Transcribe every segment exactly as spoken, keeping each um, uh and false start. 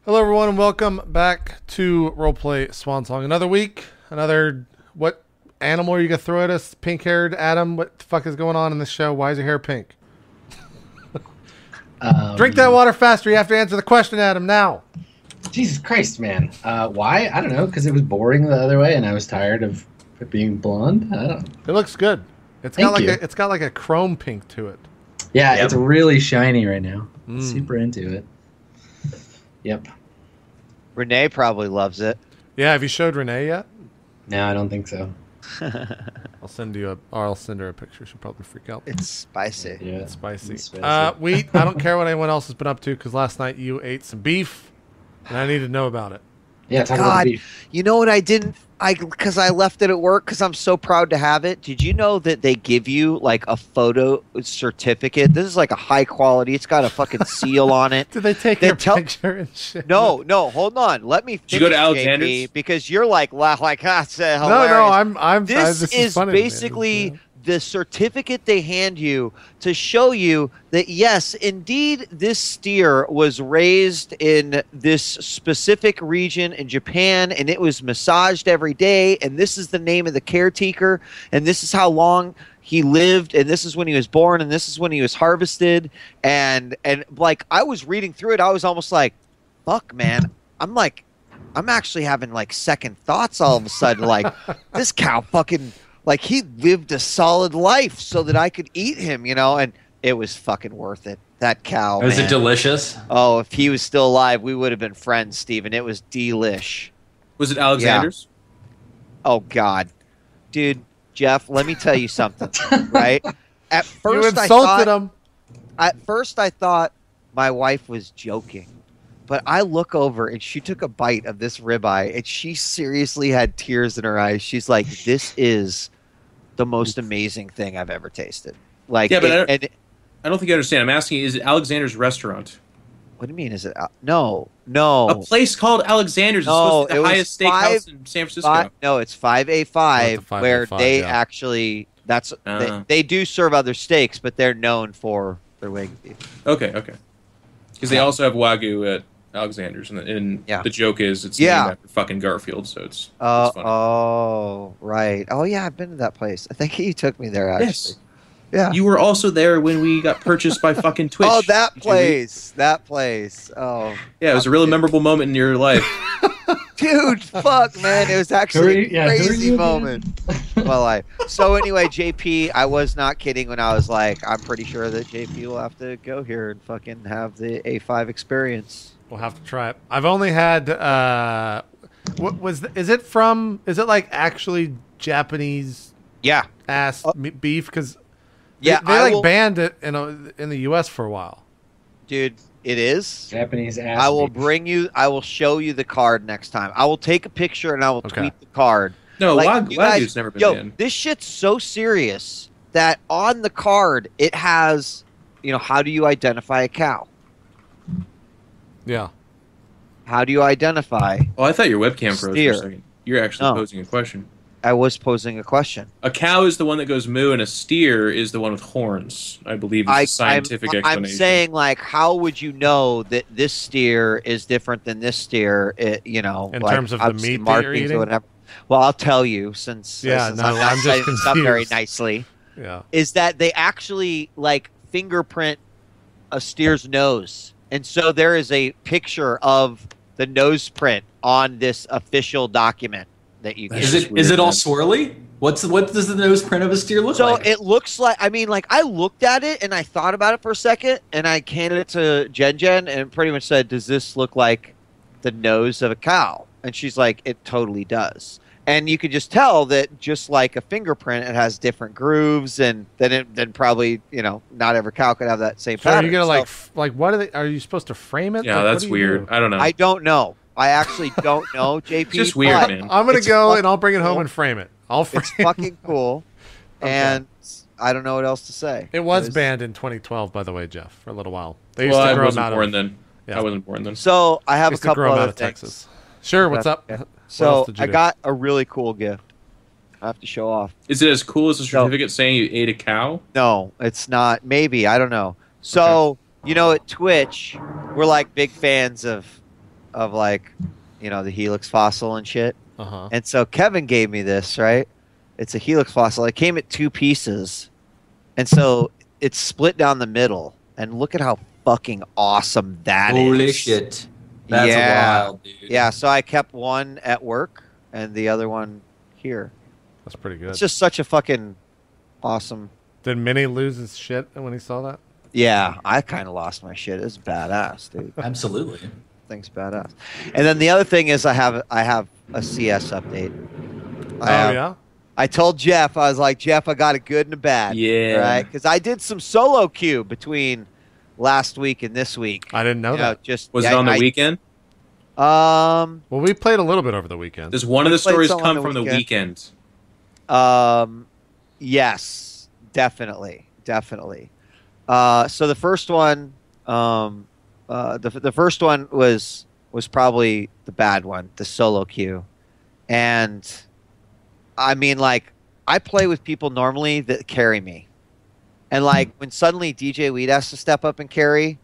Hello, everyone, and welcome back to Roleplay Swan Song. Another week, another, what animal are you going to throw at us? Pink-haired Adam, what the fuck is going on in this show? Why is your hair pink? um, Drink that water faster. You have to answer the question, Adam, now. Jesus Christ, man. Uh, why? I don't know, because it was boring the other way, and I was tired of it being blonde. I don't know. It looks good. It's Thank got like you. a, it's got like a chrome pink to it. Yeah, Yep. it's really shiny right now. Mm. Super into it. Yep. Renee probably loves it. Yeah, have you showed Renee yet? No, I don't think so. I'll send you a, or I'll send her a picture. She'll probably freak out. It's spicy. Yeah, It's spicy. It's spicy. Uh, we, I don't care what anyone else has been up to, because last night you ate some beef, and I need to know about it. yeah, talk about God, the beef. you know what I didn't? I because I left it at work because I'm so proud to have it. Did you know that they give you like a photo certificate? This is like a high quality. It's got a fucking seal on it. Did they take They your tell- picture and shit? No, no, hold on. Let me finish, you go to J P, Alexander's? because you're like, laugh like that's uh, no, hilarious. no. I'm, I'm. This, I, this is, funny to me. basically Yeah. the certificate they hand you to show you that, yes, indeed, this steer was raised in this specific region in Japan, and it was massaged every day, and this is the name of the caretaker, and this is how long he lived, and this is when he was born, and this is when he was harvested, and and like I was reading through it, I was almost like, fuck, man, I'm like, I'm actually having like second thoughts all of a sudden, like this cow fucking. Like, he lived a solid life so that I could eat him, you know, and it was fucking worth it. That cow, Was man. it delicious? Oh, if he was still alive, we would have been friends, Steven. It was delish. Was it Alexander's? Oh, God. Dude, Jeff, let me tell you something, right? At first, You I insulted thought, him. At first, I thought my wife was joking. But I look over, and she took a bite of this ribeye, and she seriously had tears in her eyes. She's like, this is the most amazing thing I've ever tasted. Like, Yeah, but it- I don't- and it- I don't think you understand. I'm asking you, is it Alexander's restaurant? what do you mean? Is it? Al- No, no. A place called Alexander's is No, supposed to be it the was highest five- steakhouse in San Francisco. Fi- no, it's five A Oh, five, it's a five A where five, they yeah. actually that's Ah. they, they do serve other steaks, but they're known for their wagyu beef. Okay, okay. Because they Yeah. also have Wagyu at Alexander's, and, the, and Yeah. the joke is it's Yeah. named after fucking Garfield, so it's, Oh, it's funny. oh, right. Oh, yeah, I've been to that place. I think you took me there, actually. Yes. Yeah. You were also there when we got purchased by fucking Twitch. Oh, that Did you read- place. That place. Oh, Yeah, it was a really memorable moment in your life. dude, fuck, man. It was actually Who are you- a yeah, who are crazy you again? moment. Well, I so anyway, J P, I was not kidding when I was like, I'm pretty sure that J P will have to go here and fucking have the A five experience. We'll have to try it. I've only had. Uh, what was? The, is it from? Is it like actually Japanese Yeah, ass Uh, me- beef? Because yeah. they, they I like will, banned it in a, in the U S for a while. dude. It is. Japanese ass. I will beef. bring you. I will show you the card next time. I will take a picture and I will Okay. tweet the card. No, Like, Wag- you guys- Wagyu's never been Yo, banned. this shit's so serious that on the card it has, you know, how do you identify a cow? Yeah. How do you identify? Oh, I thought your webcam froze Steer. for a second. You're actually No. posing a question. I was posing a question. A cow is the one that goes moo, and a steer is the one with horns. I believe is I, the scientific I'm, I'm explanation. saying, like, how would you know that this steer is different than this steer? It, you know, In like, terms of the obviously meat that you're markings or eating? whatever. Well, I'll tell you since, Yeah, since no, I'm, not I'm just setting this up very confused. nicely. Yeah. Is that they actually like fingerprint a steer's nose, and so there is a picture of the nose print on this official document that you get. That's Is just it weird, is it all man. swirly? What's what does the nose print of a steer look So like? it looks like, I mean, like I looked at it and I thought about it for a second, and I handed it to Jen Jen and pretty much said, "Does this look like the nose of a cow?" And she's like, "It totally does." And you could just tell that, just like a fingerprint, it has different grooves, and then it, then probably, you know, not every cow could have that same So are pattern. you gonna So like f- like what are they? Are you supposed to frame it? Yeah, Like, what that's do you weird. do? I don't know. I don't know. I actually don't know, J P. It's just weird, but man. I'm gonna It's go fucking and I'll bring it home cool. and frame it. I'll frame. It's fucking cool, Okay. and I don't know what else to say. It was banned in twenty twelve, by the way, Jeff, for a little while. They used well, to I grow them wasn't out born of. then. Yeah. I wasn't born then. So I have They a used to couple grow 'em other out of things. Texas. Sure. What's up? Okay. What else So did you I do? got a really cool gift. I have to show off. Is it as cool as a So- certificate saying you ate a cow? No, it's not. Maybe, I don't know. So you know, at Twitch, we're like big fans of of like, you know, the helix fossil and shit. Uh-huh. And so Kevin gave me this, right? It's a helix fossil. It came at two pieces. And so it's split down the middle. And look at how fucking awesome that is. Holy shit. That's Yeah. wild, dude. Yeah, so I kept one at work and the other one here. That's pretty good. It's just such a fucking awesome. Did Minnie lose his shit when he saw that? Yeah, I kind of lost my shit. It's badass, dude. Absolutely. Thing's badass. And then the other thing is I have I have a C S update. I Oh, have- yeah? I told Jeff, I was like, Jeff, I got a good and a bad. Yeah. Right? Because I did some solo queue between last week and this week. I didn't know You know, that. just Was yeah, it on the I- weekend? Um, Well, we played a little bit over the weekend. Does one of the played stories some on come the from the weekend. weekend? um, yes, definitely, definitely. Uh, so the first one, um, uh, the the first one was was probably the bad one, the solo queue, and I mean, like, I play with people normally that carry me, and like when suddenly D J Weed has to step up and carry,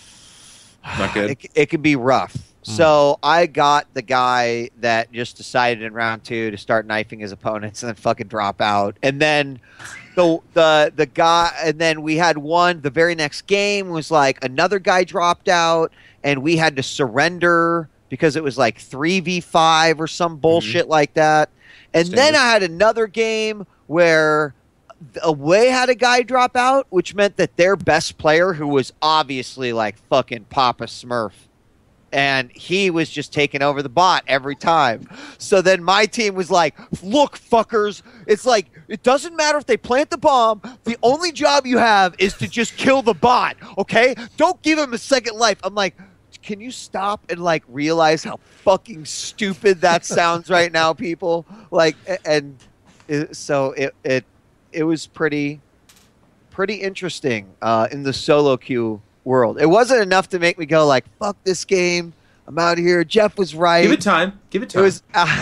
Not good. it it can be rough. So I got the guy that just decided in round two to start knifing his opponents and then fucking drop out. And then the the the guy and then we had one the very next game was like another guy dropped out and we had to surrender because it was like three v five or some bullshit like that. And then Standard. I had another game where Away had a guy drop out, which meant that their best player, who was obviously like fucking Papa Smurf, and he was just taking over the bot every time. So then my team was like, look, fuckers, it's like, it doesn't matter if they plant the bomb. The only job you have is to just kill the bot, okay? Don't give him a second life. I'm like, can you stop and like realize how fucking stupid that sounds right now, people? Like, a- and it, so it, it, it was pretty, pretty interesting uh, in the solo queue world. It wasn't enough to make me go like, fuck this game. I'm out of here. Jeff was right. Give it time. Give it It time. was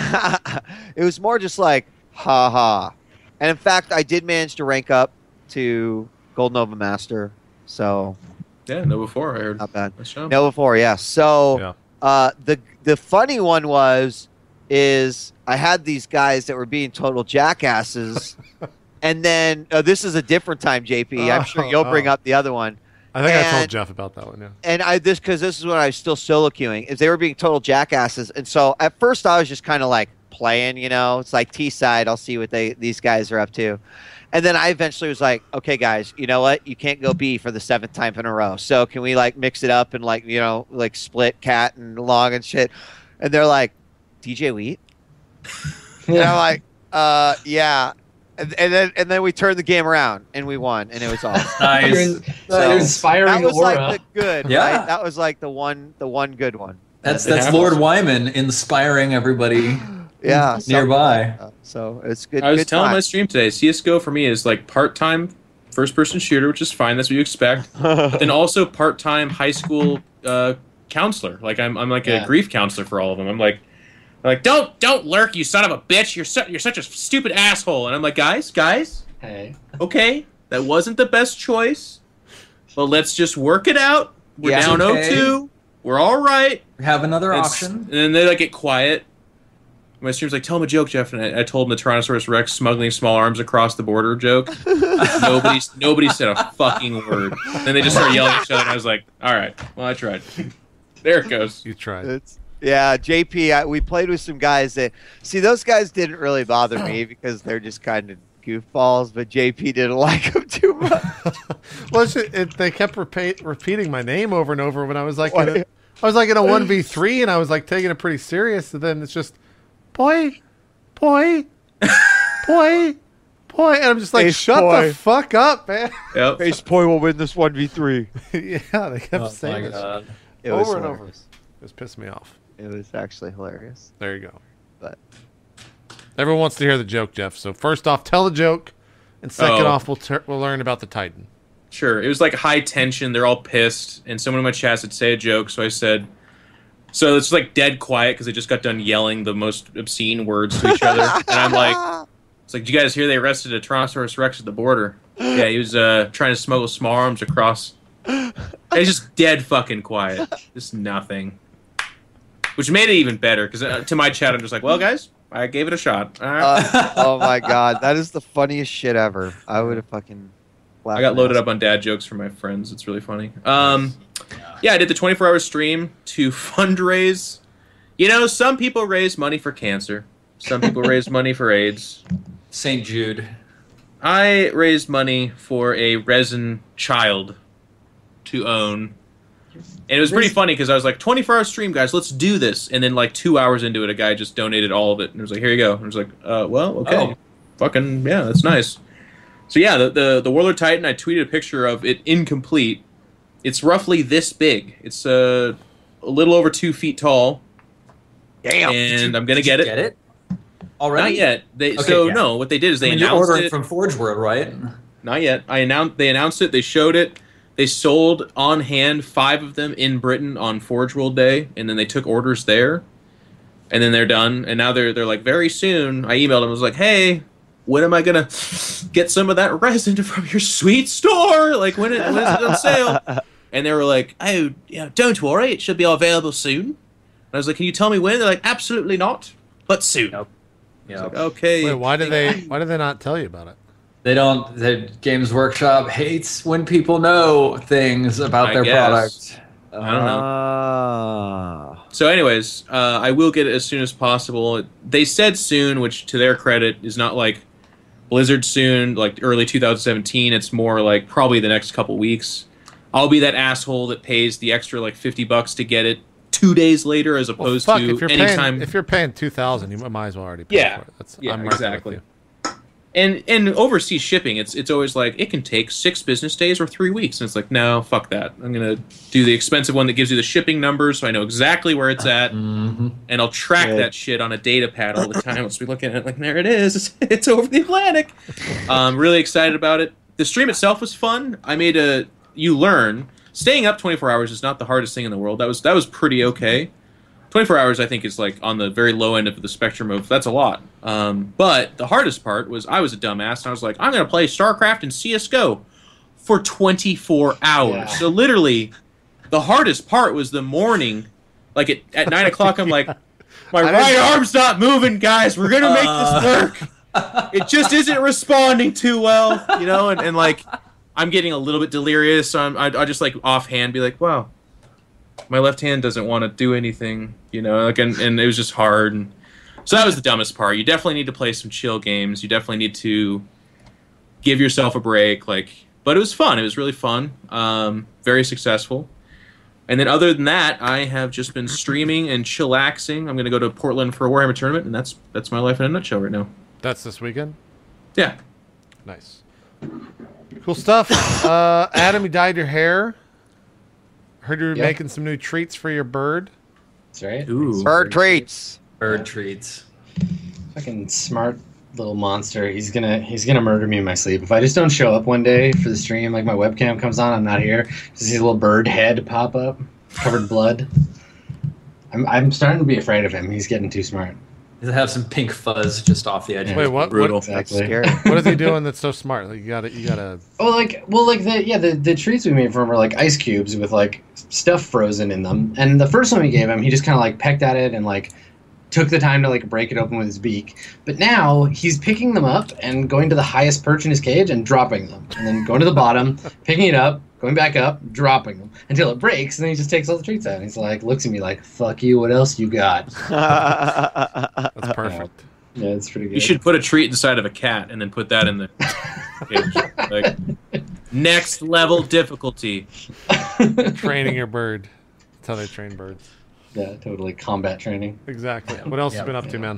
it was more just like, ha ha. And in fact, I did manage to rank up to Gold Nova Master. So yeah, no before I heard. not bad. Nice job. No before, yeah. So Yeah. uh, the the funny one was is I had these guys that were being total jackasses. And then uh, this is a different time, J P. I'm sure Oh, you'll bring oh. up the other one. I think I told And- Jeff about that one, yeah. And I this because this is when I was still solo queuing, is they were being total jackasses. And so at first I was just kind of like playing, you know, it's like T side. I'll see what they these guys are up to. And then I eventually was like, okay, guys, you know what? You can't go B for the seventh time in a row. So can we like mix it up and like you know like split cat and long and shit? And they're like, D J Wheat. And I'm like, uh, yeah. And, and then and then we turned the game around and we won and it was awesome. You're, Nice. in, So, you're inspiring That was aura. like the good, Yeah. right? That was like the one, the one good one. That's It that's happens. Lord Wyman inspiring everybody Yeah, something nearby. like that. So it's good. I was good telling my time. stream today, C S G O for me is like part-time first-person shooter, which is fine. That's what you expect. But then also part-time high school uh, counselor. Like I'm, I'm like Yeah. a grief counselor for all of them. I'm like, I'm like don't, don't lurk, you son of a bitch. You're, su- you're such a stupid asshole. And I'm like, guys, guys, Hey. okay, that wasn't the best choice, but let's just work it out. We're Yeah. down Okay. oh two. We're all right. We have another It's- option. And then they like get quiet. My stream's like, tell him a joke, Jeff. And I, I told him the Tyrannosaurus Rex smuggling small arms across the border joke. nobody, nobody said a fucking word. Then they just started yelling at each other, and I was like, all right, well, I tried. There it goes. You tried. It's, yeah, J P. I, we played with some guys that see those guys didn't really bother me because they're just kind of goofballs. But J P didn't like them too much. Well, it's just, it, they kept repeat, repeating my name over and over when I was like, in a, Why? I was like in a one v three, and I was like taking it pretty serious. And then it's just, boy, boy, boy, boy, and I'm just like, Ace shut boy. the fuck up, man. Yep. Ace Boy will win this one v three. Yeah, they kept Oh saying my this god. It was over and over. hilarious. It was pissing me off. It was actually hilarious. There you go. But Everyone wants to hear the joke, Jeff. So first off, tell the joke, and second Oh. off, we'll ter- we'll learn about the Titan. Sure. It was like high tension. They're all pissed, and someone in my chat said, say a joke. So I said, so it's like dead quiet because they just got done yelling the most obscene words to each other. And I'm like, it's like, did you guys hear they arrested a Tyrannosaurus Rex at the border? Yeah, he was uh, trying to smuggle small arms across. It's just dead fucking quiet. Just nothing. which made it even better because uh, to my chat I'm just like, well, guys, I gave it a shot. All right. Uh, oh my god, that is the funniest shit ever. I would have fucking. I got loaded up on dad jokes from my friends. It's really funny. Um, yeah, I did the twenty-four hour stream to fundraise. You know, some people raise money for cancer. Some people raise money for AIDS. Saint Jude. I raised money for a resin child to own. And it was pretty funny because I was like, twenty-four hour stream, guys, let's do this. And then like two hours into it, a guy just donated all of it. And it was like, here you go. And I was like, uh, well, okay. Oh. Fucking, yeah, that's nice. So yeah, the, the, the Warlord Titan, I tweeted a picture of it incomplete. It's roughly this big. It's uh, a little over two feet tall. Damn. And I'm going to get it. Get it? Already? Not yet. They, Okay, so yeah. no, what they did is they I mean, you're announced ordering it. from Forge World, right? Not yet. I announced. They announced it. They showed it. They sold on hand five of them in Britain on Forge World Day, and then they took orders there, and then they're done. And now they're they're like very soon. I emailed them. I was like, hey, when am I gonna get some of that resin from your sweet store? Like when it when is it on sale? And they were like, oh, yeah, don't worry, it should be available soon. And I was like, can you tell me when? They're like, absolutely not, but soon. Nope. Yeah. Like, okay. Wait, why did they? Why did they not tell you about it? They don't. The Games Workshop hates when people know things about I their guess. product. I don't know. Ah. So, anyways, uh, I will get it as soon as possible. They said soon, which to their credit is not like Blizzard soon, like early two thousand seventeen. It's more like probably the next couple weeks. I'll be that asshole that pays the extra like fifty bucks to get it two days later, as Well, opposed fuck, to if you're anytime. paying if you're paying two thousand, you might as well already pay Yeah. for it. That's, Yeah, I'm right there with exactly. you. And and overseas shipping, it's it's always like it can take six business days or three weeks, and it's like no, fuck that. I'm gonna do the expensive one that gives you the shipping numbers, so I know exactly where it's at, Mm-hmm. and I'll track Good. that shit on a data pad all the time. Let's be looking at it like there it is. It's, it's over the Atlantic. I'm really excited about it. The stream itself was fun. I made a you learn staying up twenty-four hours is not the hardest thing in the world. That was that was pretty okay. twenty-four hours, I think, is like on the very low end of the spectrum of that's a lot. Um, but the hardest part was I was a dumbass, and I was like, I'm going to play StarCraft and C S G O for twenty-four hours. Yeah. So literally, the hardest part was the morning. Like at, at nine o'clock, I'm like, my I right didn't- arm's not moving, guys. We're going to make this work. It just isn't responding too well, you know? And, and like, I'm getting a little bit delirious, so I'm, I, I just like offhand be like, wow. My left hand doesn't want to do anything, you know, like, and, and it was just hard. And so that was the dumbest part. You definitely need to play some chill games. You definitely need to give yourself a break. Like, but it was fun. It was really fun. Um, very successful. And then other than that, I have just been streaming and chillaxing. I'm going to go to Portland for a Warhammer tournament, and that's that's my life in a nutshell right now. That's this weekend. Yeah. Nice, cool stuff. Uh, Adam, you dyed your hair. Heard you were Yeah. making some new treats for your bird. That's right. Ooh. Bird treats. Bird treats. Fucking smart little monster. He's gonna he's gonna murder me in my sleep if I just don't show up one day for the stream. Like my webcam comes on, I'm not here. Just see a little bird head pop up, covered in blood. I'm I'm starting to be afraid of him. He's getting too smart. Does it have some pink fuzz just off the edge? of Wait, it? what? Brutal. What, That's Exactly. scary. what is he doing that's so smart? Like you gotta, you gotta. Oh, like well, like the yeah, the, the treats we made for him were like ice cubes with like stuff frozen in them. And the first one we gave him, he just kind of like pecked at it and like took the time to like break it open with his beak. But now he's picking them up and going to the highest perch in his cage and dropping them, and then going to the bottom, picking it up, going back up, dropping them until it breaks, and then he just takes all the treats out. And he's like, looks at me like, "Fuck you! What else you got?" That's perfect. Yeah, it's pretty good. You should put a treat inside of a cat and then put that in the cage. Like, next level difficulty. Training your bird. That's how they train birds. Yeah, totally combat training. Exactly. What else Yeah. you been up to, man?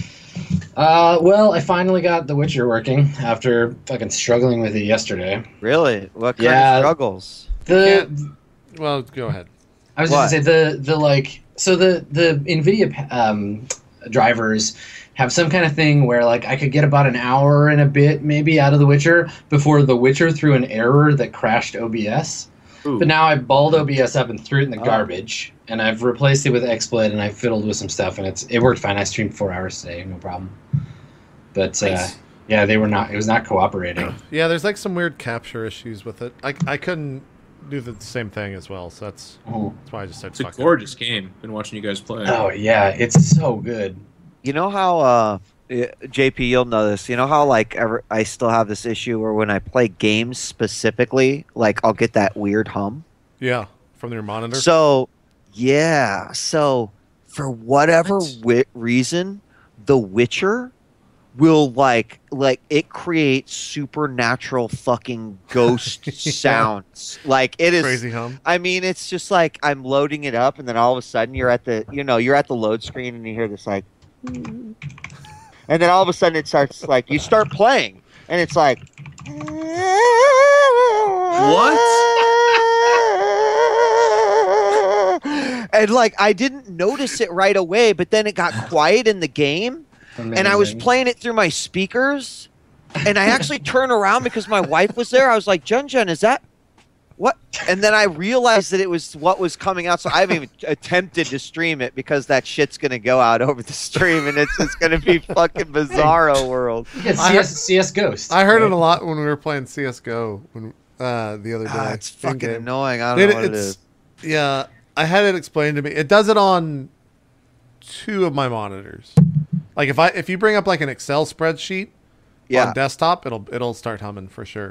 Uh, well, I finally got The Witcher working after fucking struggling with it yesterday. Really? What kind Yeah. of struggles? The Well, go ahead. I was What? just gonna say the the like so the the NVIDIA um, drivers have some kind of thing where like I could get about an hour and a bit maybe out of The Witcher before The Witcher threw an error that crashed O B S. Ooh. But now I balled O B S up and threw it in the Oh. garbage, and I've replaced it with XSplit, and I fiddled with some stuff, and it's it worked fine. I streamed four hours today, no problem. But uh, Nice. yeah, they were not. It was not cooperating. Yeah, there's like some weird capture issues with it. I, I couldn't do the same thing as well. So that's Oh. that's why I just said It's a fuck it. gorgeous game. Been watching you guys play. Oh yeah, it's so good. You know how, uh, eh, J P, you'll know this. You know how, like, ever, I still have this issue where when I play games specifically, like, I'll get that weird hum. Yeah, from your monitor. So, yeah. So, for whatever wi- reason, The Witcher will, like, like it creates supernatural fucking ghost Yeah. sounds. Like, it is. Crazy hum. I mean, it's just like I'm loading it up, and then all of a sudden you're at the, you know, you're at the load screen, and you hear this like, and then all of a sudden it starts like you start playing, and it's like, and like I didn't notice it right away, but then it got quiet in the game, and I was Amazing. playing it through my speakers, and I actually turned around because my wife was there. I was like, Jun Jun, is that what? And then I realized that it was what was coming out. So I haven't even attempted to stream it because that shit's gonna go out over the stream, and it's just gonna be fucking Bizarro World. Yeah, I C S, C S Ghost. I heard right? it a lot when we were playing C S G O when uh, the other day. Ah, it's fucking in-game. annoying. I don't It- know what it it's- is. Yeah, I had it explained to me. It does it on two of my monitors. Like if I if you bring up like an Excel spreadsheet Yeah. on desktop, it'll it'll start humming for sure.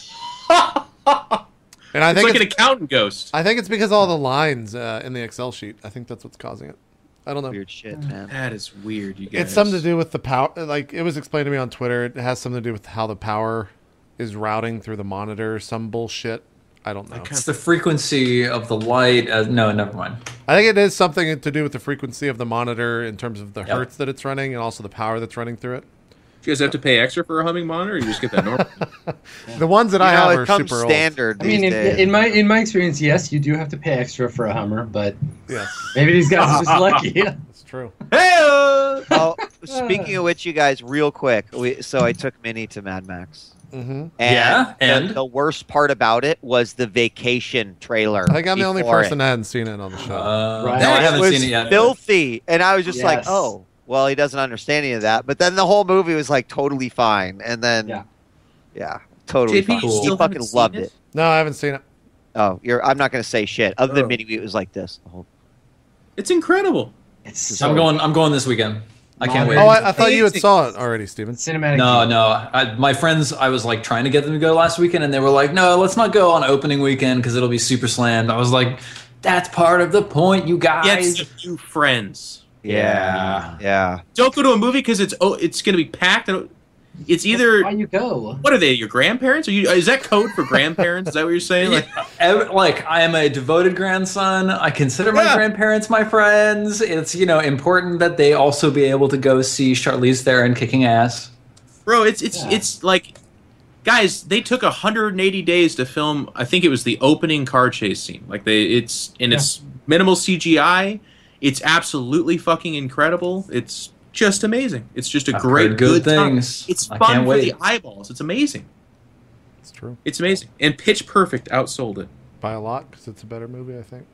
And I It's think like an it's, accountant ghost. I think it's because all the lines uh, in the Excel sheet. I think that's what's causing it. I don't know. Weird shit, man. That is weird, you guys. It's something to do with the power. Like it was explained to me on Twitter. It has something to do with how the power is routing through the monitor. Some bullshit. I don't know. It's the frequency of the light. Uh, no, never mind. I think it is something to do with the frequency of the monitor in terms of the Yep. hertz that it's running and also the power that's running through it. Do you guys have to pay extra for a humming monitor, or you just get that normal? The ones that I You know, have it are comes super standard I mean, these in, days. in my in my experience, yes, you do have to pay extra for a Hummer, but old. Yes, maybe these guys are just lucky. that's true. Hey! Oh, speaking of which, you guys, real quick. We, so I took Minnie to Mad Max. hmm And Yeah, the- and? the, worst part about it was the vacation trailer. I think I'm the only before person it. that hadn't seen it on the show. Uh, Right. No, I It haven't was seen it yet. filthy, and I was just like, Yes. "Oh, well, he doesn't understand any of that." But then the whole movie was like totally fine, and then Yeah. yeah, totally J P, fine. you He still fucking haven't seen loved it? it. No, I haven't seen it. Oh, you're. I'm not gonna say shit. Other than Oh. Minnie, it was like this. The whole It's incredible. It's so I'm going. I'm going this weekend. I can't wait. Oh, I, I thought you had Amazing. saw it already, Steven. cinematic. No, no. I, my friends, I was like trying to get them to go last weekend, and they were like, "No, let's not go on opening weekend because it'll be super slammed." I was like, "That's part of the point, you guys." Get a few friends. Yeah. yeah. Don't go to a movie because it's oh, it's going to be packed. And it's either Why you go? what are they? Your grandparents? Are you? Is that code for grandparents? Is that what you're saying? Like, Ev- like I am a devoted grandson. I consider my Yeah. grandparents my friends. It's you know important that they also be able to go see Charlize Theron kicking ass. bro, it's it's Yeah. it's like, guys, they took one hundred eighty days to film. I think it was the opening car chase scene. Like they, it's and it's minimal C G I. It's absolutely fucking incredible. It's just amazing. It's just a I've great heard good time. things. It's I fun can't for wait. the eyeballs. It's amazing. It's true. It's amazing. And Pitch Perfect outsold it. By a lot because it's a better movie, I think.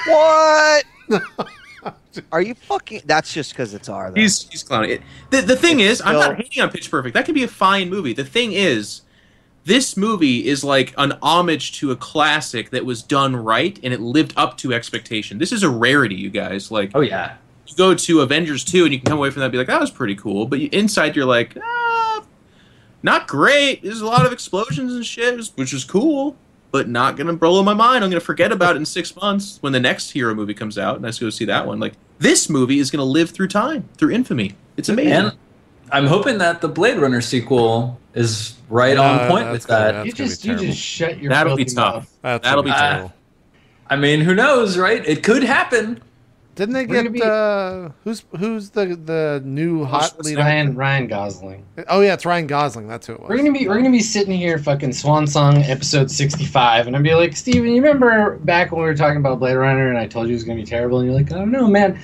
What? Are you fucking? That's just because it's R. Though. He's he's clowning it. The the thing It's is, I'm still- not hating on Pitch Perfect. That can be a fine movie. The thing is, this movie is like an homage to a classic that was done right and it lived up to expectation. This is a rarity, you guys. Like, Oh yeah. you go to Avengers two and you can come away from that and be like, that was pretty cool. But you, inside, you're like, ah, not great. There's a lot of explosions and shit, which is cool, but not going to blow my mind. I'm going to forget about it in six months when the next hero movie comes out and I go see that one. Like, this movie is going to live through time, through infamy. It's amazing. And I'm hoping that the Blade Runner sequel is right No, on point that's with gonna- that. that's You gonna be just you terrible. just shut your. That'll be filthy tough. mouth. That's That'll gonna be Uh, terrible. I mean, who knows, right? It could happen. Didn't they we're gonna get be- uh, who's who's the the new hot lead? Ryan Ryan Gosling. Oh yeah, it's Ryan Gosling. That's who it was. We're gonna be we're gonna be sitting here fucking Swan Song episode sixty-five, and I'm be like, Steven, you remember back when we were talking about Blade Runner and I told you it was gonna be terrible, and you're like, I don't know, man.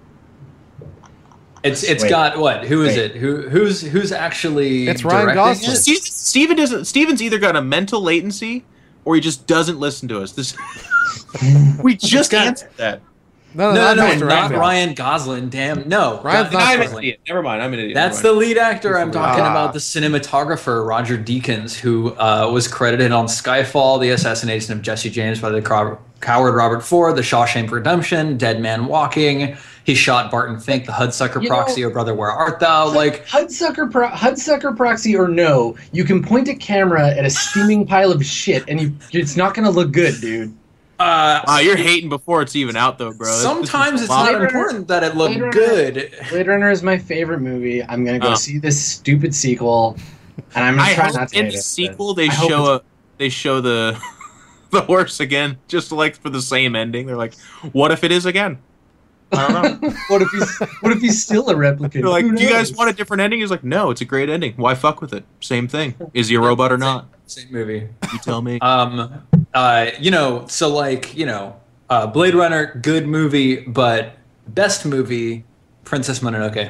It's it's Wait. got what? Who is Wait. it? Who who's who's actually It's Ryan directing Gosling. it? Ste- Steven doesn't. Steven's either got a mental latency or he just doesn't listen to us. This we just got- answered that. No, No, no, not no, Ryan not Gosling. Ryan Gosling. Damn, no. Ryan's Go- not I'm an Gosling. idiot. Never mind. I'm an idiot. That's Never the lead actor. He's I'm the lead. talking Ah. about the cinematographer, Roger Deakins, who uh, was credited on Skyfall, The Assassination of Jesse James by the Cow- Coward Robert Ford, The Shawshank Redemption, Dead Man Walking. He shot Barton Fink, The Hudsucker You Proxy, know- Oh Brother, Where Art Thou? Like, Hudsucker, pro- Hudsucker proxy or no, you can point a camera at a steaming pile of shit, and you, it's not gonna look good, dude. uh, Wow, you're hating before it's even out, though, bro. This- this is sometimes a it's lot. not Blade Runner- important that it look Blade Runner- good. Blade Runner is my favorite movie. I'm gonna go Oh. see this stupid sequel, and I'm gonna I try hope not to in hate the it, sequel but they I hope show it's- a they show the the horse again, just like for the same ending. They're like, what if it is again? I don't know. what if he's what if he's still a replicant? They're like, Who do you guys knows? want a different ending? He's like, no, it's a great ending. Why fuck with it? Same thing. Is he a robot or not? Same movie. You tell me. Um, uh, you know, so like, you know, uh, Blade Runner, good movie, but best movie, Princess Mononoke.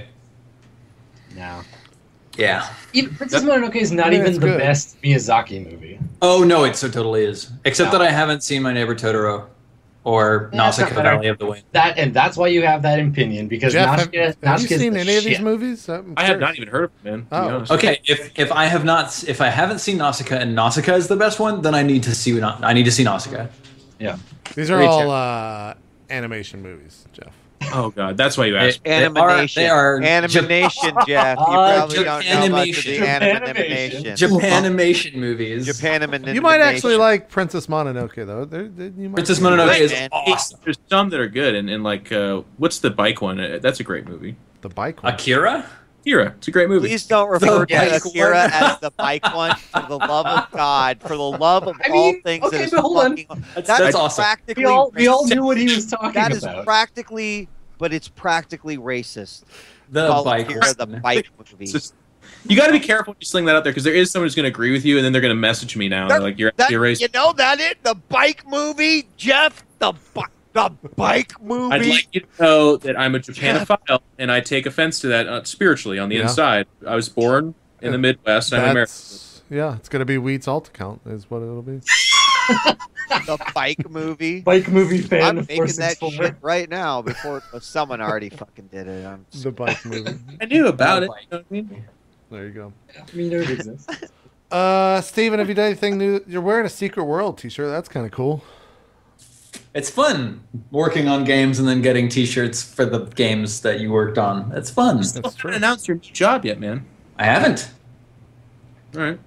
No. Yeah. Even, Princess Mononoke is not I mean, even it's the good. best Miyazaki movie. Oh no, it so totally is. Except No. that I haven't seen My Neighbor Totoro or Yeah, it's not Nausicaa better. Valley of the Wind. That and that's why you have that opinion because Jeff, have, Nausicaa, have you Nausicaa is seen the any of these shit. movies? I'm I have curious. not even heard of it, man. To Oh. be honest. Okay, if if I have not, if I haven't seen Nausicaa and Nausicaa is the best one, then I need to see Na- I need to see Nausicaa. Yeah. These are Great all tip. uh, animation movies, Jeff. Oh god, that's why you asked. They are- Animation. they are Animation, Jeff. You Uh, probably don't know much of the Japanimation. animation. Japanimation movies. Japanimation. You might actually like Princess Mononoke, though. They're, they you might Princess be- Mononoke Right, is man. awesome. There's some that are good, and, and like, uh, what's the bike one? Uh, That's a great movie. The bike one. Akira? Kira, it's a great movie. Please don't refer to bike Akira one. as the bike one. For the love of God, for the love of I all mean, things okay, that is but hold on. fucking. That's, That that's is awesome. practically. We all we all racist. knew what he was talking That is about. practically, but it's practically racist. The Call bike Akira the one. bike movie. It's just- you got to be careful when you sling that out there because there is someone who's going to agree with you, and then they're going to message me now. They're like, you're That- actually a racist. you know that it the bike movie, Jeff. The bi- the bike movie. I'd like you to know that I'm a Japanophile, and I take offense to that uh, spiritually on the Yeah. inside. I was born in the Midwest. I'm American. That's, yeah, it's going to be Wheat's alt account, is what it'll be. the bike movie. Bike movie fan I'm of making four that six four. shit right now before someone already fucking did it. I'm The bike movie. I knew about it. Bike. You know what I mean? There you go. We know it exists. Uh, Steven, have you done anything new? You're wearing a Secret World t-shirt. That's kind of cool. It's fun working on games and then getting T-shirts for the games that you worked on. It's fun. That's I true. haven't announced your new job yet, man. I haven't. All right.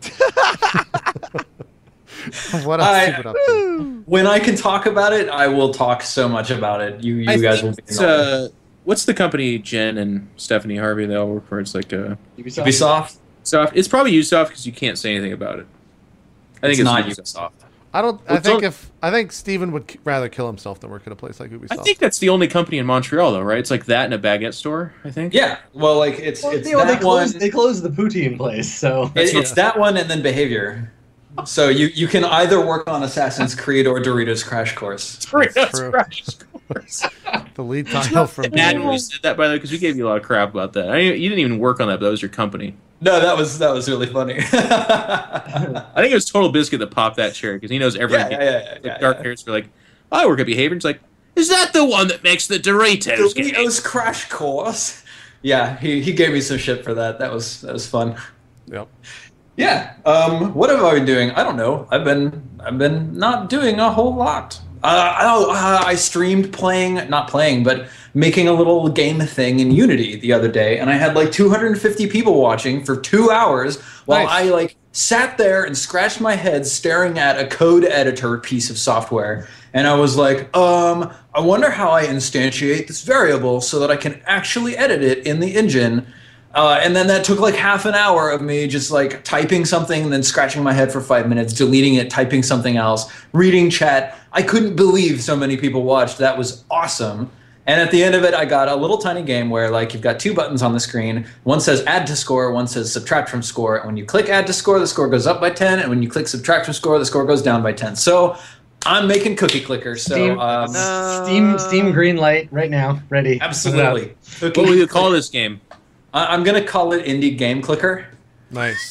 What else I- you been up to? When I can talk about it, I will talk so much about it. You, you I guys think will be. it's, uh, what's the company Jen and Stephanie Harvey they all work for? It's like uh, Ubisoft. Ubisoft. Ubisoft. It's probably Ubisoft because you can't say anything about it. I think It's it's, not Ubisoft. I don't. I Well, think don't- if I think Steven would k- rather kill himself than work at a place like Ubisoft. I think that's the only company in Montreal, though, right? It's like that and a baguette store. I think. Yeah. Well, like it's Well, it's you know, they that one. closed, they closed the poutine place, so It, it's that one and then behavior. So you, you can either work on Assassin's Creed or Doritos Crash Course. That's true. Crash Course. the lead title from Mad when we said that, by the way, because we gave you a lot of crap about that. I, you didn't even work on that, but that was your company. No, that was that was really funny. I think it was Total Biscuit that popped that cherry because he knows yeah, everything. yeah, yeah, Like yeah, dark yeah. hairs were like, I work at Behavior. It's like, is that the one that makes the Doritos game? Doritos Crash Course. Yeah, he, he gave me some shit for that. That was that was fun. Yep. Yeah. Um, what have I been doing? I don't know. I've been I've been not doing a whole lot. Uh, oh, uh, I streamed playing, not playing, but making a little game thing in Unity the other day, and I had like two hundred fifty people watching for two hours while Nice. I like sat there and scratched my head staring at a code editor piece of software, and I was like, um, I wonder how I instantiate this variable so that I can actually edit it in the engine. Uh, and then that took like half an hour of me just like typing something and then scratching my head for five minutes, deleting it, typing something else, reading chat. I couldn't believe so many people watched. That was awesome. And at the end of it, I got a little tiny game where like you've got two buttons on the screen. One says add to score, one says subtract from score. And when you click add to score, the score goes up by ten. And when you click subtract from score, the score goes down by ten. So I'm making cookie clickers. So Steam, um, No. Steam, Steam green light right now, ready. absolutely. What will you call this game? I- I'm going to call it Indie Game Clicker. Nice.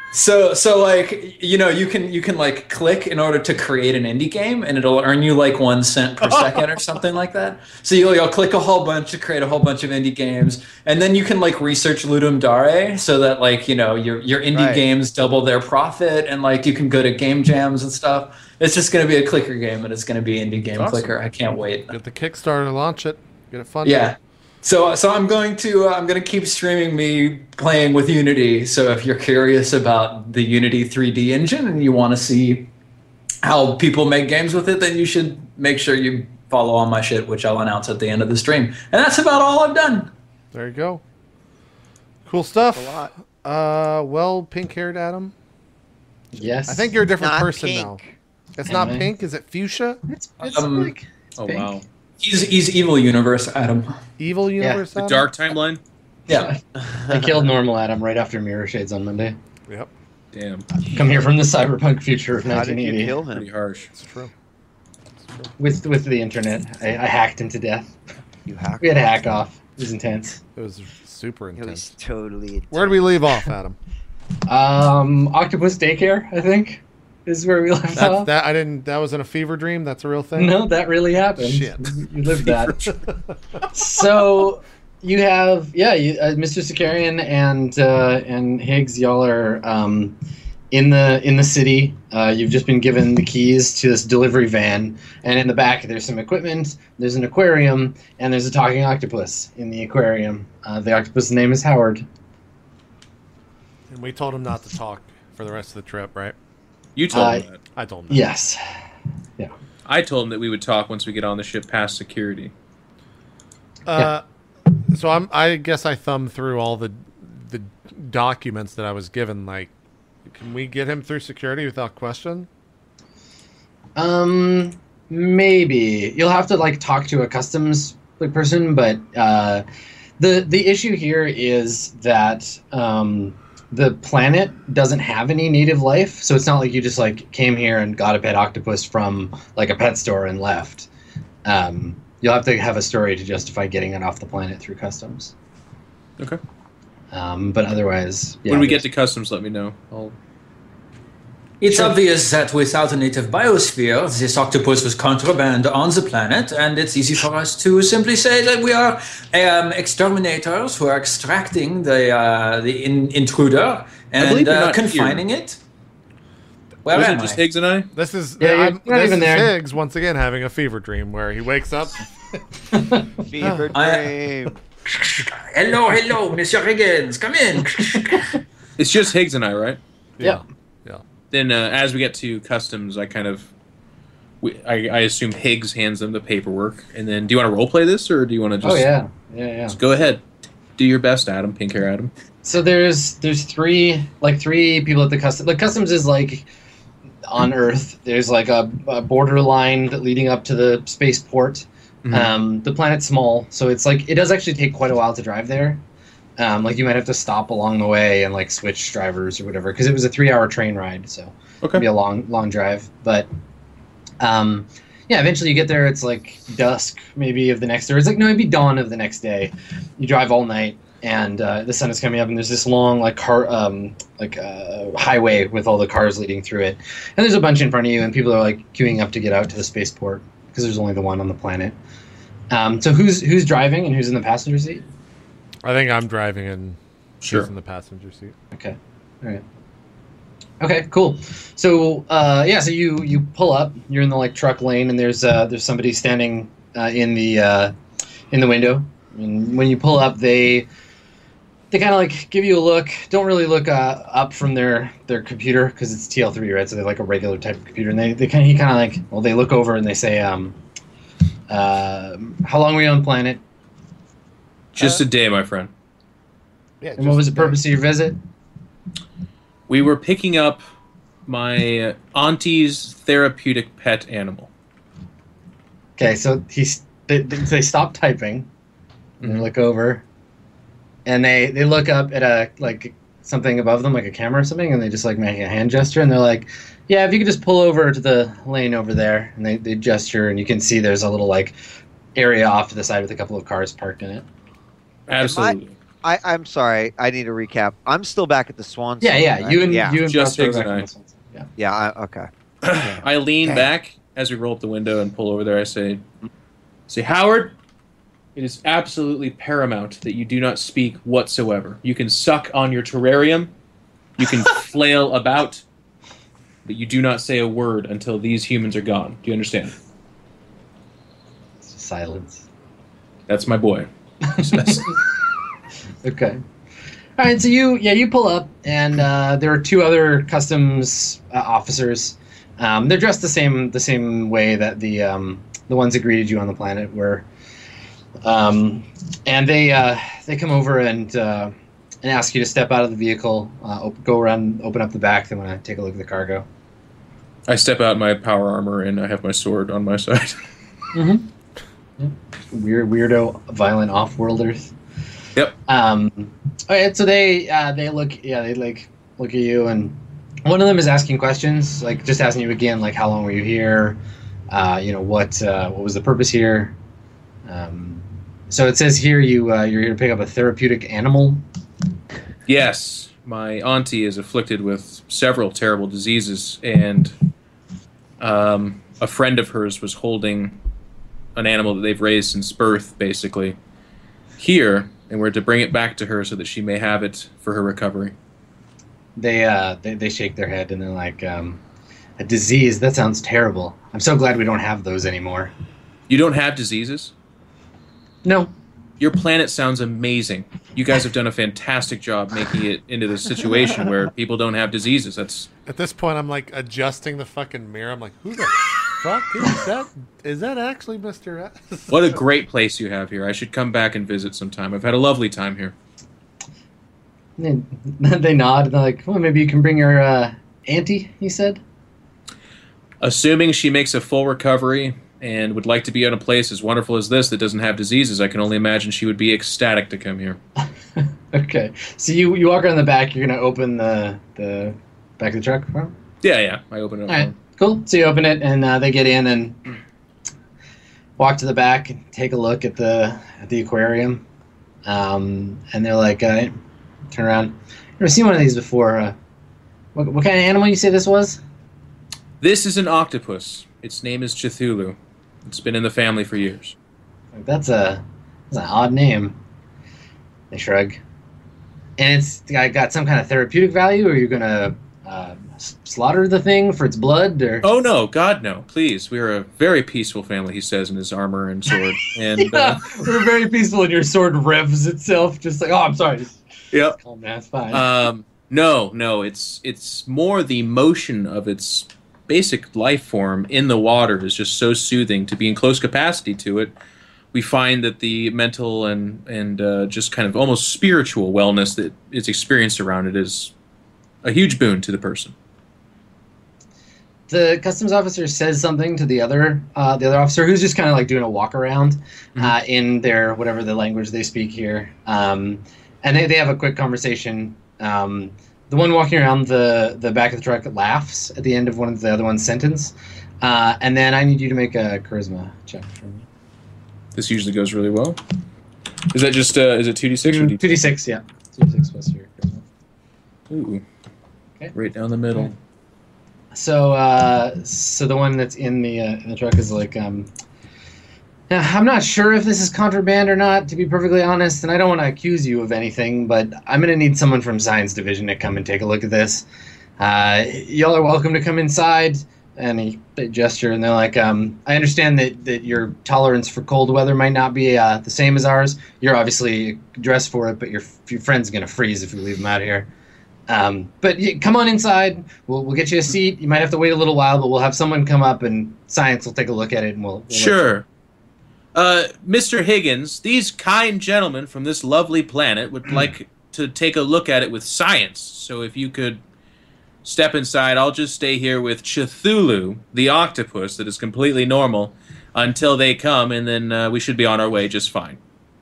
So so like you know you can you can like click in order to create an indie game and it'll earn you like one cent per second or something like that. So you'll you'll click a whole bunch to create a whole bunch of indie games and then you can like research Ludum Dare so that like you know your your indie Right. games double their profit and like you can go to game jams and stuff. It's just going to be a clicker game and it's going to be indie game Awesome. clicker. I can't wait. Get the Kickstarter, launch it, get it funded. Yeah. So, so I'm going to uh, I'm going to keep streaming me playing with Unity. So if you're curious about the Unity three D engine and you want to see how people make games with it, then you should make sure you follow all my shit, which I'll announce at the end of the stream. And that's about all I've done. There you go. Cool stuff. A lot. Uh, well, pink-haired Adam. Yes. I think you're a different Not person pink. now. It's Am not I? pink. Is it fuchsia? It's, it's Um, like it's Oh pink. wow, He's he's evil universe, Adam. Evil universe. the Adam? dark timeline. Yeah. I killed normal Adam right after Mirror Shades on Monday. Yep, Damn, Come here from the cyberpunk future of How did nineteen you eighty kill pretty him? harsh. it's true. It's true. with with the internet. I, I hacked him to death. You hacked. We had a hack off. It was intense. It was super It intense. was totally. Where did we leave off, Adam? Um, Octopus Daycare, I think, is where we left That's, off. that I didn't. That was in a fever dream. That's a real thing. No, that really happened. Shit. You lived that. So you have yeah, you, uh, Mister Sicarian and uh, and Higgs, y'all are um, in the in the city. Uh, you've just been given the keys to this delivery van, and in the back there's some equipment. There's an aquarium, and there's a talking octopus in the aquarium. Uh, the octopus' name is Howard. And we told him not to talk for the rest of the trip, right? You told Uh, him that. I told him. That. Yes. I told him that we would talk once we get on the ship past security. Uh, so I'm. I guess I thumbed through all the the documents that I was given. Like, can we get him through security without question? Um, maybe you'll have to like talk to a customs like person, but uh, the the issue here is that um, the planet doesn't have any native life, so it's not like you just like came here and got a pet octopus from like a pet store and left. Um, you'll have to have a story to justify getting it off the planet through customs. Okay. Um, but otherwise, yeah, when we get there's- to customs, let me know. I'll... It's obvious that without a native biosphere, this octopus was contraband on the planet, and it's easy for us to simply say that we are um, exterminators who are extracting the uh, the in- intruder believe and you're uh, not confining it. Where Wasn't am it just I? Higgs and I? This is. Yeah, you're I'm, not this even is there. Higgs once again having a fever dream where he wakes up. Fever I- dream. Hello, hello, Monsieur Higgins, come in. It's just Higgs and I, right? Yeah. Yeah. Then uh, as we get to customs, I kind of, we, I, I assume Higgs hands them the paperwork, and then do you want to roleplay this, or do you want to just? Oh yeah, yeah, yeah. Just go ahead, do your best, Adam. Pink hair, Adam. So there's there's three like three people at the customs. The customs is like on Earth. There's like a, a border line that leading up to the spaceport. Mhm. Um, the planet's small, so it's like it does actually take quite a while to drive there. Um, like you might have to stop along the way and like switch drivers or whatever because it was a three-hour train ride, so Okay. it'd be a long long drive. But um, yeah, eventually you get there. It's like dusk maybe of the next day. Or it's like no, it'd be dawn of the next day. You drive all night. And uh, the sun is coming up, and there's this long, like car, um, like uh, highway with all the cars leading through it. And there's a bunch in front of you, and people are like queuing up to get out to the spaceport because there's only the one on the planet. Um, so who's who's driving and who's in the passenger seat? I think I'm driving and Sure. she's in the passenger seat. Okay, all right. Okay, cool. So uh, yeah, so you you pull up. You're in the like truck lane, and there's uh, there's somebody standing uh, in the uh, in the window. And when you pull up, they they kind of like give you a look. Don't really look uh, up from their their computer because it's T L three, right? So they're like a regular type of computer, and they they kind of he kind of like well, they look over and they say, um, uh, "How long were you on the planet? Just a day, my friend. Yeah. And what was the purpose of your visit?" We were picking up my auntie's therapeutic pet animal. Okay, so he's they, they stop typing, and Mhm. they look over, and they they look up at a like something above them, like a camera or something, and they just like make a hand gesture, and they're like, "Yeah, if you could just pull over to the lane over there," and they they gesture, and you can see there's a little like area off to the side with a couple of cars parked in it. Absolutely. I, I'm sorry. I need to recap. I'm still back at the Swan. Yeah, Song, yeah. right? You and yeah. you and Just Buster are Higgs back and on I. this one. Yeah. Yeah. I, okay. I lean Okay. back as we roll up the window and pull over there. I say, "Say, Howard, it is absolutely paramount that you do not speak whatsoever. You can suck on your terrarium, you can flail about, but you do not say a word until these humans are gone. Do you understand?" Silence. That's my boy. He says. Okay. All right. So you, yeah, you pull up, and uh, there are two other customs uh, officers. Um, they're dressed the same, the same way that the um, the ones that greeted you on the planet were. Um, and they uh, they come over and uh, and ask you to step out of the vehicle, uh, op- go around, open up the back. They want to take a look at the cargo. I step out in my power armor and I have my sword on my side. Mm-hmm. Weird, weirdo, violent off-worlders. Yep. Um. All right. So they uh, they look yeah they like look at you, and one of them is asking questions, like just asking you again, like how long were you here? Uh, you know what uh, what was the purpose here? Um, so it says here you uh, you're here to pick up a therapeutic animal. Yes, my auntie is afflicted with several terrible diseases, and um, a friend of hers was holding an animal that they've raised since birth, basically, here, and we're to bring it back to her so that she may have it for her recovery. They uh they, they shake their head and they're like, um, a disease? That sounds terrible. I'm so glad we don't have those anymore. You don't have diseases? No. Your planet sounds amazing. You guys have done a fantastic job making it into this situation where people don't have diseases. That's At this point, I'm like adjusting the fucking mirror. I'm like, who the fuck is that? Is that actually Mister S? what a great place you have here. I should come back and visit sometime. I've had a lovely time here. They, they nod and they're like, well, maybe you can bring your uh, auntie, he said. Assuming she makes a full recovery and would like to be in a place as wonderful as this that doesn't have diseases, I can only imagine she would be ecstatic to come here. Okay. So you, you walk around the back, you're going to open the, the back of the truck? Huh? Yeah, yeah. I open it up. All right, cool. So you open it, and uh, they get in and walk to the back and take a look at the at the aquarium. Um, and they're like, uh, turn around. Never seen one of these before. Uh, what, what kind of animal you say this was? This is an octopus. Its name is Cthulhu. It's been in the family for years. Like, that's a that's an odd name. They shrug. And it's got got some kind of therapeutic value, or you're gonna uh, s- slaughter the thing for its blood, or Oh no, God no! Please, we are a very peaceful family. He says in his armor and sword. And yeah, uh, we're very peaceful, and your sword revs itself, just like, oh, I'm sorry. Just yep. calm down, it's fine. Um, no, no. It's it's more the motion of its basic life form in the water is just so soothing. To be in close capacity to it, we find that the mental and and uh, just kind of almost spiritual wellness that is experienced around it is a huge boon to the person. The customs officer says something to the other uh, the other officer, who's just kind of like doing a walk around Mm-hmm. uh, in their whatever the language they speak here, um, and they, they have a quick conversation. Um, the one walking around the the back of the truck laughs at the end of one of the other one's sentence, uh, and then I need you to make a charisma check for me. This usually goes really well. Is that just uh, is it two d six or Two d six, yeah, two d six plus your charisma. Ooh, Okay. right down the middle. So, uh, so the one that's in the uh, in the truck is like, um, yeah, I'm not sure if this is contraband or not, to be perfectly honest, and I don't want to accuse you of anything, but I'm gonna need someone from Science Division to come and take a look at this. Uh, y'all are welcome to come inside. And he they gesture, and they're like, um, I understand that, that your tolerance for cold weather might not be uh, the same as ours. You're obviously dressed for it, but your your friend's gonna freeze if we leave him out here. Um, but yeah, come on inside. We'll we'll get you a seat. You might have to wait a little while, but we'll have someone come up and Science will take a look at it, and we'll, we'll let you- Sure. Uh, Mister Higgins, these kind gentlemen from this lovely planet would like to take a look at it with science. So if you could step inside, I'll just stay here with Cthulhu, the octopus that is completely normal, until they come, and then uh, we should be on our way just fine.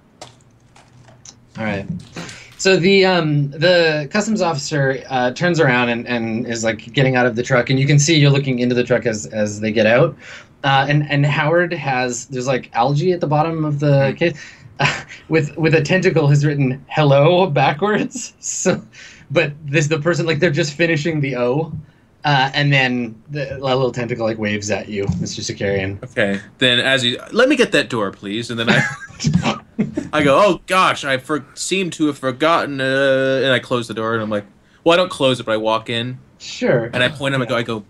All right. So the um, the customs officer uh, turns around and, and is like getting out of the truck, and you can see you're looking into the truck as, as they get out. Uh, and and Howard has there's like algae at the bottom of the case. with with a tentacle has written "hello" backwards. So, but this the person like they're just finishing the O, uh, and then the a little tentacle like waves at you, Mister Sicarian. Okay, then as you let me get that door, please, and then I I go, oh gosh, I for, seem to have forgotten, uh, and I close the door, and I'm like, well, I don't close it, but I walk in, Sure. and I point at him, I go, I go,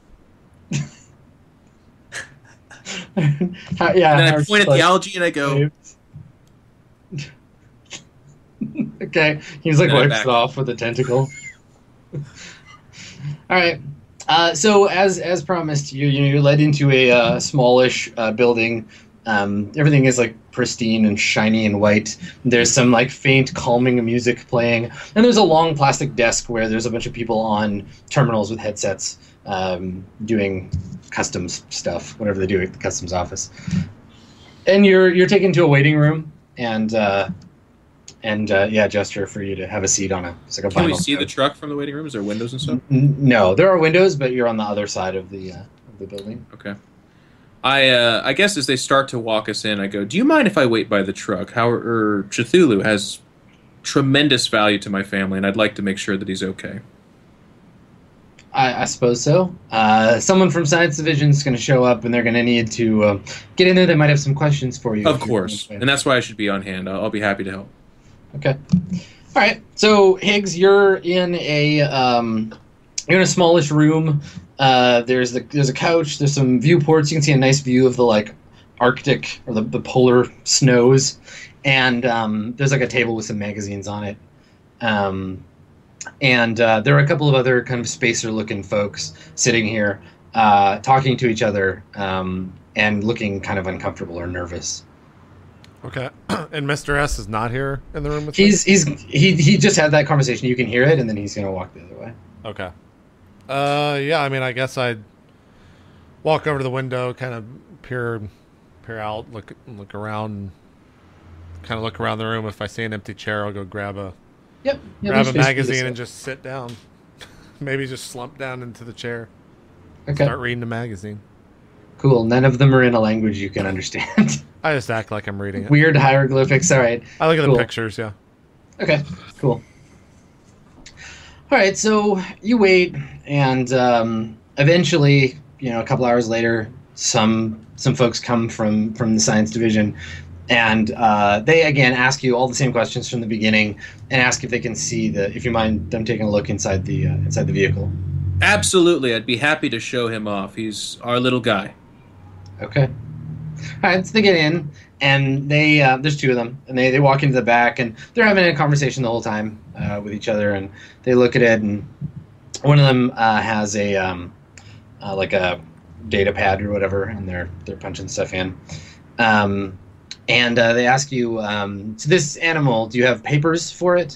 How, yeah. and then I Howard's point at like, the algae, and I go, okay, he's like Then I'm wipes back. it off with a tentacle. All right. Uh, so as as promised, you you know, you're led into a uh, smallish uh, building. Um, everything is like pristine and shiny and white. There's some like faint calming music playing, and there's a long plastic desk where there's a bunch of people on terminals with headsets um, doing customs stuff, whatever they do at the customs office. And you're you're taken to a waiting room, and uh, and uh, yeah, gesture for you to have a seat on a. It's like a can we vinyl see the couch. truck from the waiting room? Is there windows and stuff? N- No, there are windows, but you're on the other side of the uh, of the building. Okay. I uh, I guess as they start to walk us in, I go, do you mind if I wait by the truck? How er, Cthulhu has tremendous value to my family, and I'd like to make sure that he's okay. I, I suppose so. Uh, someone from Science Division is going to show up, and they're going to need to uh, get in there. They might have some questions for you. Of if you're course, going and that's why I should be on hand. I'll, I'll be happy to help. Okay. All right. So Higgs, you're in a um, you're in a smallish room. Uh, there's the there's a couch. There's some viewports. You can see a nice view of the like Arctic or the, the polar snows, and um, there's like a table with some magazines on it. Um, and uh, there are a couple of other kind of spacer-looking folks sitting here, uh, talking to each other um, and looking kind of uncomfortable or nervous. Okay. And Mister S is not here in the room with He's he's he he just had that conversation. You can hear it, and then he's gonna walk the other way. me? Okay. Uh, yeah. I mean, I guess I'd walk over to the window, kind of peer, peer out, look, look around, kind of look around the room. If I see an empty chair, I'll go grab a Yep. Yeah, grab there's a space for magazine this and stuff. just sit down. Maybe just slump down into the chair. Okay. Start reading the magazine. Cool. None of them are in a language you can understand. I just act like I'm reading it. Weird hieroglyphics. All right. I look at Cool. the pictures. Yeah. Okay. Cool. All right. So you wait, and um, eventually, you know, a couple hours later, some some folks come from from the science division, and uh, they again ask you all the same questions from the beginning, and ask if they can see the if you mind them taking a look inside the uh, inside the vehicle. Absolutely, I'd be happy to show him off. He's our little guy. Okay. All right, so they get in, and they uh, there's two of them, and they, they walk into the back, and they're having a conversation the whole time uh, with each other, and they look at it, and one of them uh, has a um, uh, like a data pad or whatever, and they're they're punching stuff in, um, and uh, they ask you, um, so this animal, do you have papers for it?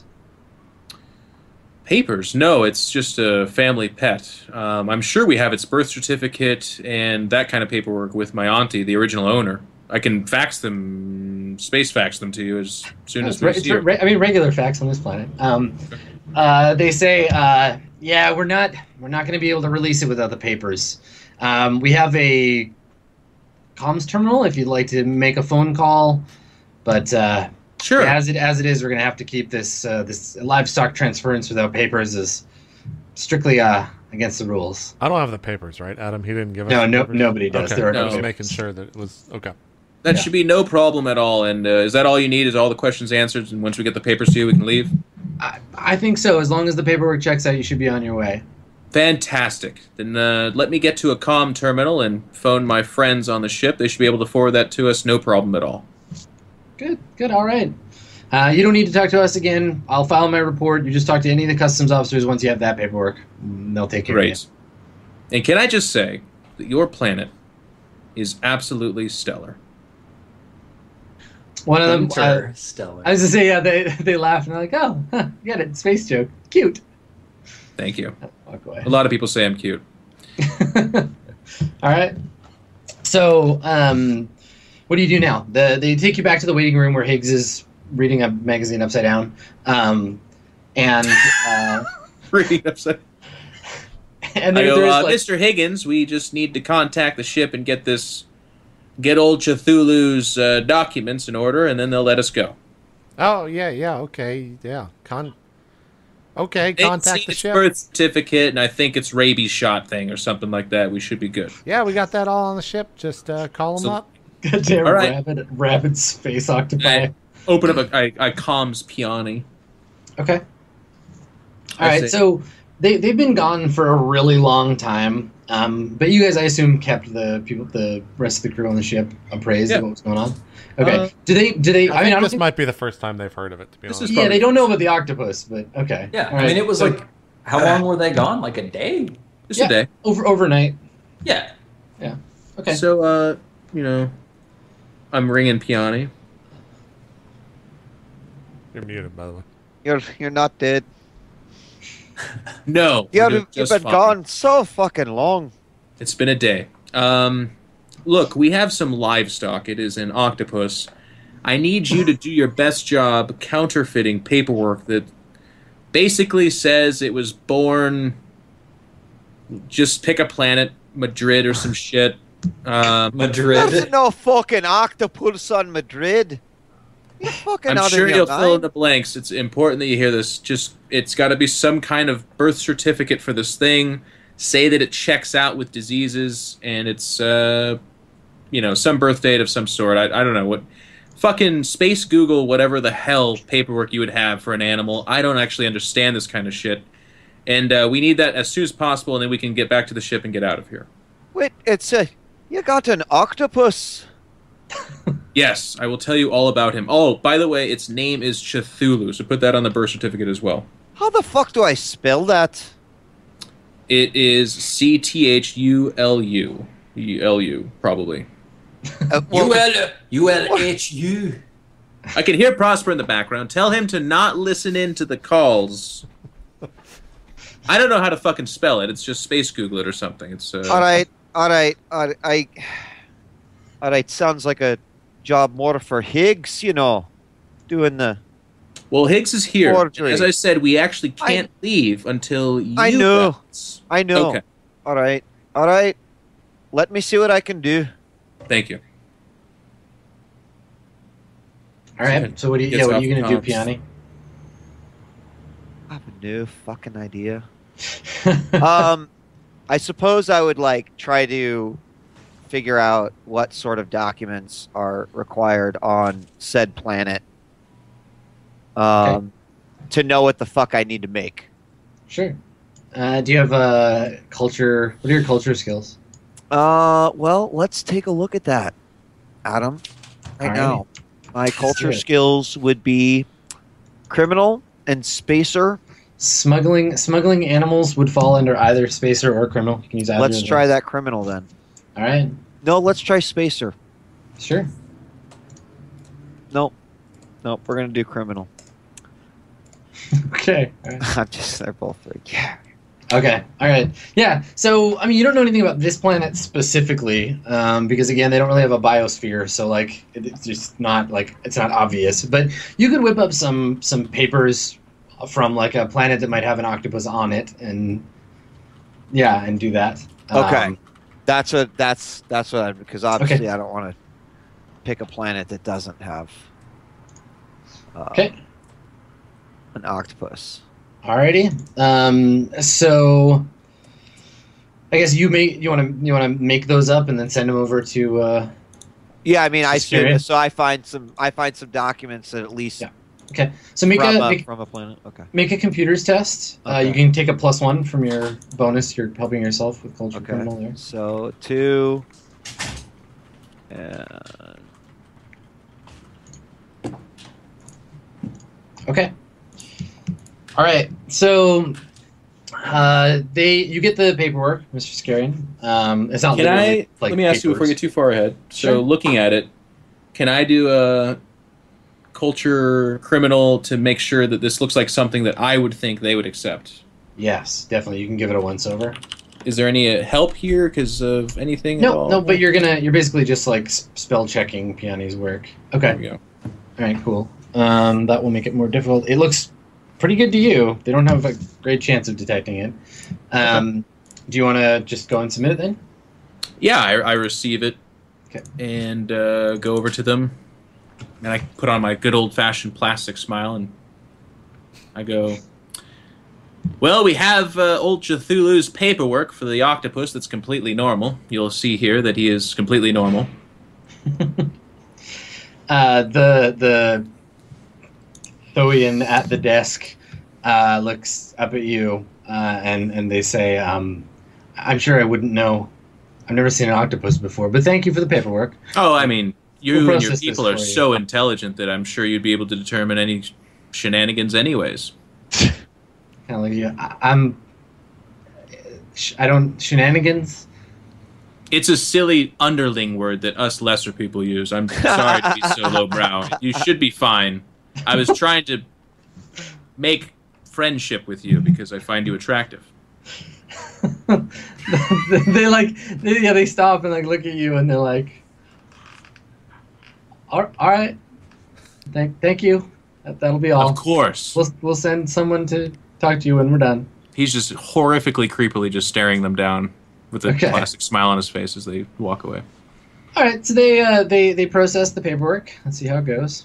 Papers? No, it's just a family pet. Um, I'm sure we have its birth certificate and that kind of paperwork with my auntie, the original owner. I can fax them, space fax them to you as soon as It's we re- see it's you. re- I mean, regular facts on this planet. Um, uh, they say, uh, yeah, we're not we're not going to be able to release it without the papers. Um, we have a comms terminal if you'd like to make a phone call, but uh, Sure. as it as it is, we're going to have to keep this uh, this livestock transference without papers is strictly uh, against the rules. I don't have the papers, right, Adam? He didn't give us. No, the no, papers? nobody does. Okay. There are I no was papers. making sure that it was okay. That Yeah. should be no problem at all. And uh, is that all you need? Is all the questions answered? And once we get the papers to you, we can leave? I, I think so. As long as the paperwork checks out, you should be on your way. Fantastic. Then uh, let me get to a comm terminal and phone my friends on the ship. They should be able to forward that to us, no problem at all. Good, good, all right. Uh, you don't need to talk to us again. I'll file my report. You just talk to any of the customs officers once you have that paperwork. Mm, They'll take care of Great. And can I just say that your planet is absolutely stellar. you. One of them, uh, Interstellar. I was to say, yeah, they they laugh and they're like, oh, huh, you got it, space joke, cute. Thank you. Walk away. A lot of people say I'm cute. All right. So, um, what do you do now? The, they take you back to the waiting room where Higgs is reading a magazine upside down, um, and uh, Reading upside. and I there, go, there's uh, like, Mister Higgins, we just need to contact the ship and get this, get old Cthulhu's uh, documents in order, and then they'll let us go. Oh yeah, yeah, okay, yeah. Con. Okay, They contact see the its ship. birth certificate, and I think it's rabies shot thing or something like that. We should be good. Yeah, we got that all on the ship. Just uh, call them So- up. Goddamn All right. rabid, rabid space octopi. I open up a I, I comms Piani. Okay. I All right, see. so they they've been gone for a really long time. Um, but you guys, I assume, kept the people, the rest of the crew on the ship appraised Yeah. of what was going on. Okay. Uh, do they? Do they? I, I, mean, think I don't this think. might be the first time they've heard of it. To be This honest. is Yeah, probably- they don't know about the octopus, but okay. Yeah, All I mean, right, it was so- like, how long were they gone? Like a day? Just Yeah. a day. over overnight. Yeah. Okay. So, uh, you know, I'm ringing Piani. You're muted, by the way. You're you're not dead. No, You're, we're doing you've just been fine. gone so fucking long. It's been a day. Um, look, we have some livestock. It is an octopus. I need you to do your best job counterfeiting paperwork that basically says it was born. Just pick a planet, Madrid or some shit. Um, There's Madrid. no fucking octopus on Madrid. You're fucking I'm out sure of your you'll fill in mind. the blanks. It's important that you hear this. Just it's got to be some kind of birth certificate for this thing. Say that it checks out with diseases, and it's uh, you know, some birth date of some sort. I, I don't know what. Fucking space Google whatever the hell paperwork you would have for an animal. I don't actually understand this kind of shit, and uh, we need that as soon as possible, and then we can get back to the ship and get out of here. Wait, it's a. You got an octopus. Yes, I will tell you all about him. Oh, by the way, its name is Cthulhu, so put that on the birth certificate as well. How the fuck do I spell that? It is C T H U L U. L U, probably. Uh, well, U L U L H U. I can hear Prosper in the background. Tell him to not listen in to the calls. I don't know how to fucking spell it. It's just space Google it or something. It's uh, all right, all right, all right. I, all right. Sounds like a job more for Higgs, you know, doing the. Well, Higgs is here. Forgery. As I said, we actually can't leave until you. I know. bounce. I know. Okay. All right, all right. Let me see what I can do. Thank you. All right. So what are you? Gets Yeah, what are off you gonna the do, comps. Piani? I have a no fucking idea. um, I suppose I would like try to figure out what sort of documents are required on said planet. Um, to know what the fuck I need to make. Sure. Uh, do you have uh, culture? What are your culture skills? Uh, well, let's take a look at that, Adam. Right Alrighty. now, my culture it. skills would be criminal and spacer. Smuggling smuggling animals would fall under either spacer or criminal. You can use either. Let's of try those. that criminal then. All right. No, let's try spacer. Sure. Nope. Nope, we're gonna do criminal. Okay. All right. I'm just they're both like, yeah. Okay. All right. Yeah. So, I mean, you don't know anything about this planet specifically, um, because again, they don't really have a biosphere. So, like, it, it's just not like it's not obvious. But you could whip up some some papers from like a planet that might have an octopus on it, and yeah, and do that. Okay. Um, That's what that's that's what I because obviously I don't want to pick a planet that doesn't have uh, okay. an octopus. Alrighty. Um, so, I guess you make you want to you want to make those up and then send them over to. Uh, Yeah, I mean I Just curious. should, so I find some I find some documents that at least Yeah. okay. So make from, a a, make, from a planet. Okay. make a computers test. Uh, Okay. you can take a plus one from your bonus. You're helping yourself with culture Okay. criminal there. So two and Okay. All right. So, uh, they you get the paperwork, Mister Scarian. Um, it's not. Can I? literally, like, let me ask you before we papers. get too far ahead. So, Sure. looking at it, can I do a culture criminal to make sure that this looks like something that I would think they would accept? Yes, definitely. You can give it a once over. Is there any uh, help here because of anything? at No, all? no, but you're gonna you're basically just like s- spell checking Piani's work. Okay. There we go. All right. Cool. Um, that will make it more difficult. It looks pretty good to you. They don't have a great chance of detecting it. Um, do you want to just go and submit it then? Yeah, I, I receive it Okay. and uh, go over to them. And I put on my good old-fashioned plastic smile, and I go, well, we have uh, old Cthulhu's paperwork for the octopus that's completely normal. You'll see here that he is completely normal. uh, the the Thoian at the desk uh, looks up at you, uh, and, and they say, um, I'm sure I wouldn't know. I've never seen an octopus before, but thank you for the paperwork. Oh, I mean, you We'll and your process people this are for you. so intelligent that I'm sure you'd be able to determine any shenanigans anyways. Kind of like, yeah, I, I'm. sh- I don't shenanigans. It's a silly underling word that us lesser people use. I'm sorry to be so lowbrow. You should be fine. I was trying to make friendship with you because I find you attractive. they like, they, yeah, they stop and like look at you and they're like, all, all right, thank, thank you. That, that'll be all. Of course. We'll we'll send someone to talk to you when we're done. He's just horrifically creepily just staring them down with a Okay. plastic smile on his face as they walk away. All right, so they uh, they they process the paperwork. Let's see how it goes.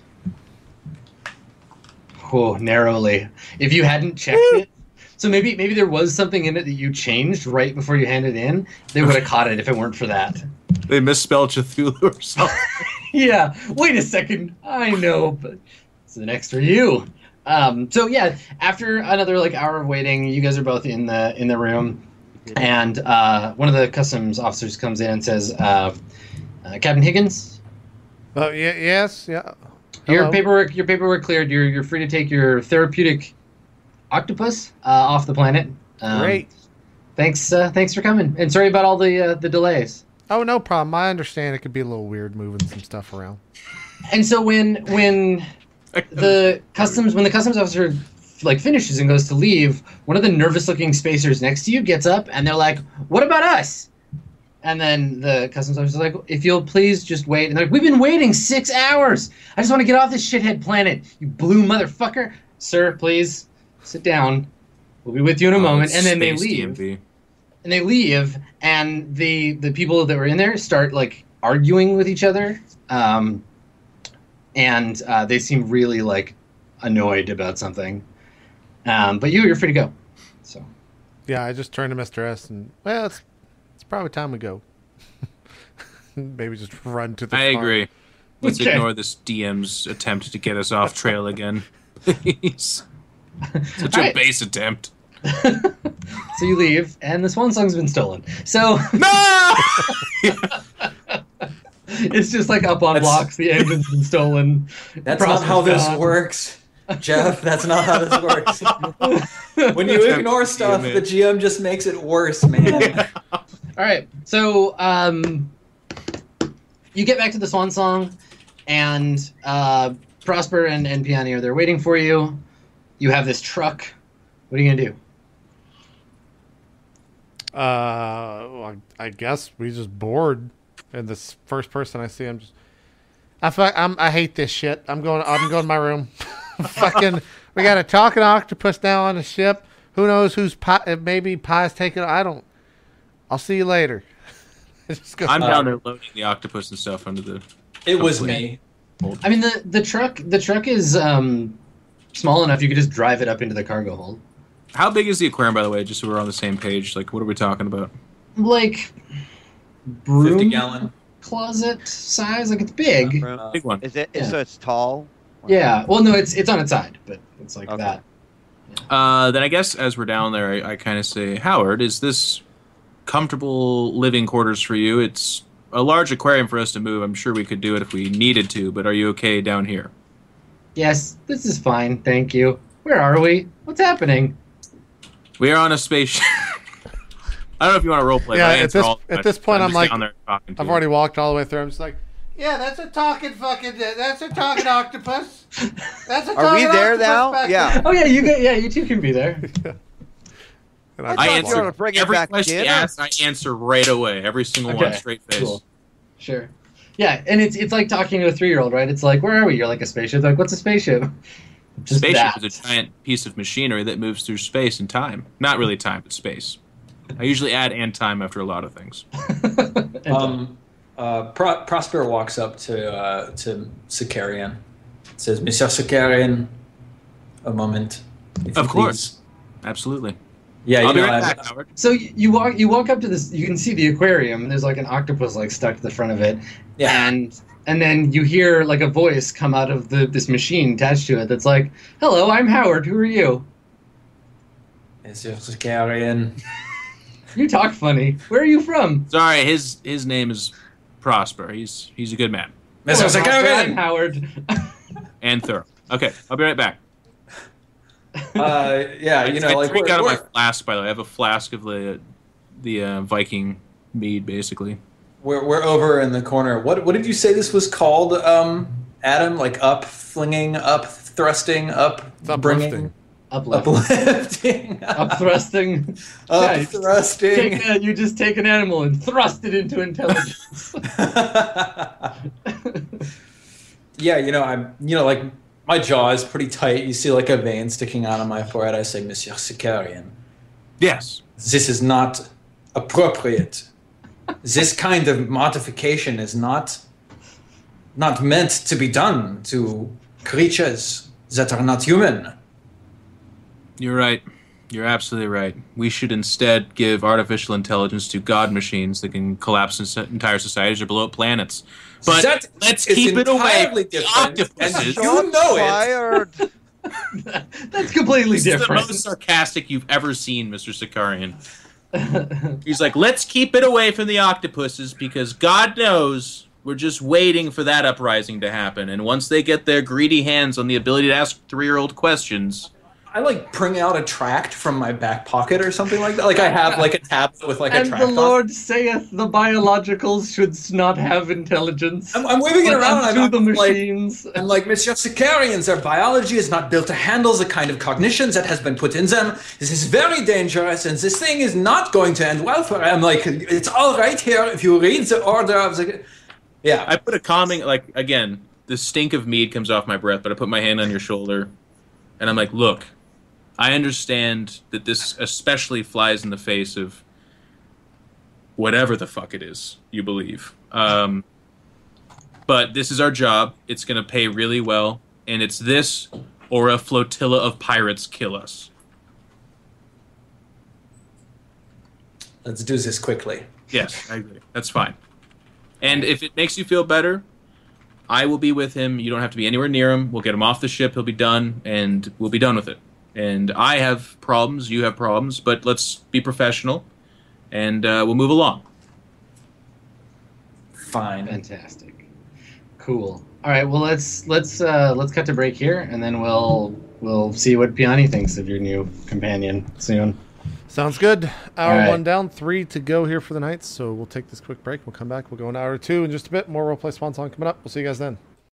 Oh, narrowly. If you hadn't checked it, so maybe maybe there was something in it that you changed right before you handed it in. They would have caught it if it weren't for that. They misspelled Cthulhu or something. Yeah. Wait a second. I know, but it's an extra U. Um, so yeah, after another like hour of waiting, you guys are both in the in the room, and uh, one of the customs officers comes in and says, uh, uh, "Captain Higgins, Oh, yeah, yes, yeah. your Hello. paperwork your paperwork cleared. You're you're free to take your therapeutic octopus uh, off the planet. Um, Great. Thanks uh, thanks for coming, and sorry about all the uh, the delays." Oh, no problem. I understand it could be a little weird moving some stuff around. And so when when the customs when the customs officer like finishes and goes to leave, one of the nervous looking spacers next to you gets up and they're like, "What about us?" And then the customs officer's like, "If you'll please just wait." And they're like, "We've been waiting six hours. I just want to get off this shithead planet, you blue motherfucker." "Sir, please sit down. We'll be with you in a moment." And then they Space leave. D M V. And they leave, and the the people that were in there start like arguing with each other, um, and uh, they seem really like annoyed about something. Um, but you, you're free to go. So Yeah, I just turned to Mister S and, well, it's it's probably time to go. Maybe just run to the I car. agree. Let's Okay. ignore this D M's attempt to get us off trail again. Please. Such a Alright. base attempt. so you leave, and the Swan Song's been stolen. So No! it's just like up on That's- blocks. The engine's been stolen. That's not how Prosper's this gone. works, Jeff. That's not how this works. When you ignore stuff, Damn it. the G M just makes it worse, man. All right, so um, you get back to the Swan Song, and uh, Prosper and, and Piani are there waiting for you. You have this truck. What are you gonna do? Uh, well, I guess we just bored, and this first person I see, I'm just, I fuck, I'm, I hate this shit. I'm going, I'm going to my room. Fucking, we got a talking octopus now on the ship. Who knows who's pie? Maybe Pie's taking. I don't. I'll see you later. I just go, I'm Uh, down there loading the octopus and stuff under the. It was me. I mean, the the truck the truck is um, small enough you could just drive it up into the cargo hold. How big is the aquarium, by the way? Just so we're on the same page. Like, what are we talking about? Like broom fifty gallon. closet size. Like it's big. Uh, Big one. Is it? Yeah. So it's tall. Yeah. Well, no, it's it's on its side, but it's like Okay. that. Uh, then I guess as we're down there, I, I kind of say, Howard, is this comfortable living quarters for you? It's a large aquarium for us to move. I'm sure we could do it if we needed to, but are you okay down here? Yes, this is fine. Thank you. Where are we? What's happening? We are on a spaceship. I don't know if you want to roleplay. Yeah, but I at answer this- all the at this questions. point, I'm just like- down there talking to I've you. already walked all the way through. I'm just like, yeah, that's a talking fucking, that's a talking octopus. That's a talking Are we there octopus now? back Yeah. Oh yeah, you get, yeah, you two can be there. And I I, thought I you answer were gonna bring it every back question you dinner. ask. I answer right away, every single one, Okay, straight face. Cool. Sure. Yeah, and it's it's like talking to a three year old, right? It's like, where are we? You're like a spaceship. They're like, what's a spaceship? Just Spaceship that. is a giant piece of machinery that moves through space and time. Not really time, but space. I usually add and time after a lot of things. And, Um, uh, Pro- Prosper walks up to uh, to Sicarian Says, Monsieur Sakarian, a moment. if you Of course. please." Absolutely. Yeah, I'll you be know, right I- back, Howard. So y- you walk you walk up to this. You can see the aquarium, and there's like an octopus like stuck to the front of it. Yeah. And and then you hear like a voice come out of the this machine attached to it that's like, "Hello, I'm Howard. Who are you? Monsieur Sakarian. You talk funny. Where are you from?" Sorry, his his name is Prosper. He's he's a good man Monsieur "Hello, Prosper, I'm Sakarian. Howard. and thorough. Okay, I'll be right back. Uh, yeah, you know, I like drink we're, out of my we're, flask. By the way, I have a flask of the the uh, Viking mead, basically. we're we're over in the corner. What what did you say this was called, um, Adam? Like up, flinging, up, thrusting, up, It's bringing, uplifting. Uplifting, uplifting, up thrusting. up Yeah, thrusting. Take, uh, you just take an animal and thrust it into intelligence. Yeah, you know, I'm, you know, like my jaw is pretty tight. You see like a vein sticking out on my forehead. I say, Monsieur Sakarian, Yes. this is not appropriate. This kind of modification is not not meant to be done to creatures that are not human. You're right. You're absolutely right. We should instead give artificial intelligence to god machines that can collapse in- entire societies or blow up planets. But That let's is keep it away entirely from the different, octopuses. and you know it. Fired. That's completely This is the different. most sarcastic you've ever seen, Mister Sakarian. He's like, let's keep it away from the octopuses because God knows we're just waiting for that uprising to happen. And once they get their greedy hands on the ability to ask three-year-old questions, I like bring out a tract from my back pocket or something like that. Like I have like a tablet with like a And tract the on. Lord saith the biologicals should not have intelligence. I'm, I'm waving it but around and unto I'm the like, machines. I'm like, Monsieur Sakarians, our biology is not built to handle the kind of cognitions that has been put in them. This is very dangerous, and this thing is not going to end well for. I'm like, it's all right here if you read the order of the. Yeah, I put a calming, like, again, the stink of mead comes off my breath, but I put my hand on your shoulder, and I'm like, look, I understand that this especially flies in the face of whatever the fuck it is you believe. Um, but this is our job. It's going to pay really well, and it's this or a flotilla of pirates kill us. let's do this quickly. Yes, I agree. That's fine. And if it makes you feel better, I will be with him. You don't have to be anywhere near him. We'll get him off the ship. He'll be done, and we'll be done with it. And I have problems. You have problems. But let's be professional, and uh, we'll move along. Fine. Fantastic. Cool. All right. Well, let's let's uh, let's cut to break here, and then we'll we'll see what Piani thinks of your new companion soon. Sounds good. Hour All right. one down, three to go here for the night. So we'll take this quick break. We'll come back. We'll go an hour two in just a bit. More Roleplay Swan Song coming up. We'll see you guys then.